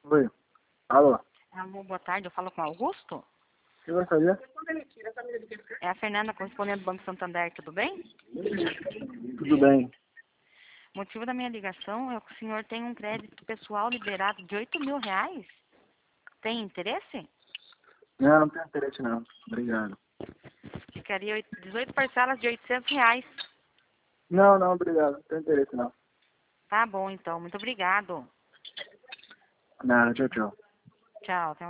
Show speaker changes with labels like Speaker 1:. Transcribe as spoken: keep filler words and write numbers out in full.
Speaker 1: Oi. Alô?
Speaker 2: Alô, boa tarde, eu falo com o Augusto?
Speaker 1: O que vai fazer?
Speaker 2: É a Fernanda, correspondente do Banco Santander, tudo bem?
Speaker 1: Tudo bem.
Speaker 2: O motivo da minha ligação é que o senhor tem um crédito pessoal liberado de oito mil reais. Tem interesse?
Speaker 1: Não, não tenho interesse não. Obrigado.
Speaker 2: Ficaria oito- dezoito parcelas de oitocentos reais.
Speaker 1: Não, não, obrigado. Não tenho interesse não.
Speaker 2: Tá bom, então. Muito obrigado.
Speaker 1: Nada, tchau, tchau.
Speaker 2: Tchau. Até